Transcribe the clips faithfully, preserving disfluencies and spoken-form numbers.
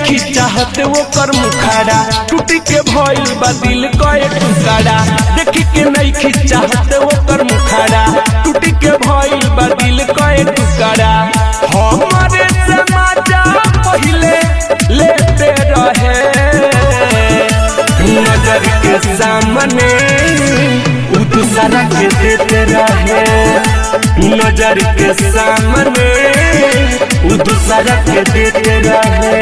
नहीं चाहते वो कर मुखाड़ा टूटी के भइल बा दिल कए टुकड़ा देखी के नहीं चाहते वो कर मुखाड़ा टूटी के भइल बा दिल कए टुकड़ा हमारे समाजा पहले लेते रहे नजर के सामने उ दूसरा के देते रहे नजर के सामने उ दूसरा के देते रहे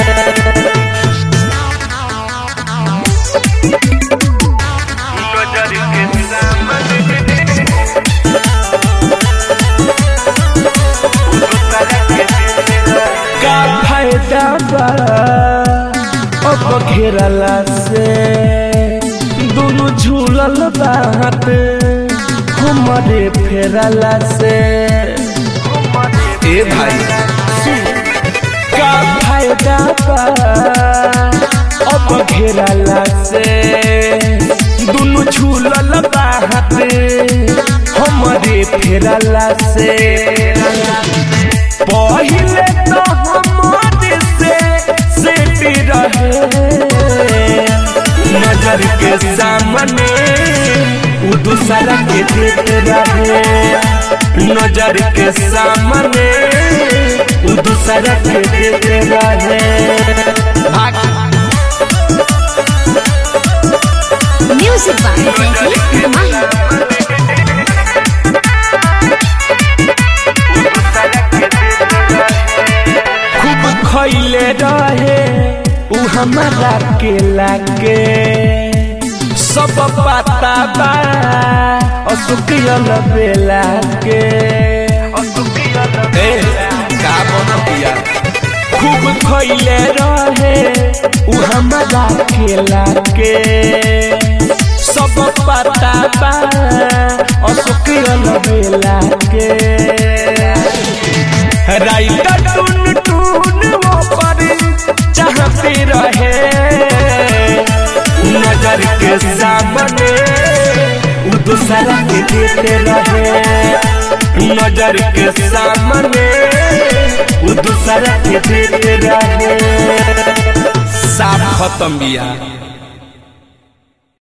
नजर के सामने का फायदा बा अब घेरला से दोनों झूलल बात हमारे फेरला से ए भाई का फायदा बा अब घेरला से दोनों झूलल बात हमारे फेरला से पहले तो हमारे से सेटी रहे नजर के सामने उ दूसरा के देते रहे नजर के सामने उ दूसरा के देते रहे म्यूजिक खूब खैले रहे उ हमारा के लागे सब पता बा असुकियल बेला के ए का बनतिया खूब खैले रहे उ हमारा के लागे सब पता बा असुकियल बेला के राइटर टून टून वो पर चाहते रहे नजर के सामने उ दूसरा के देते रहे नजर के सामने उ दूसरा के देते रहे साफ खत्म बिया।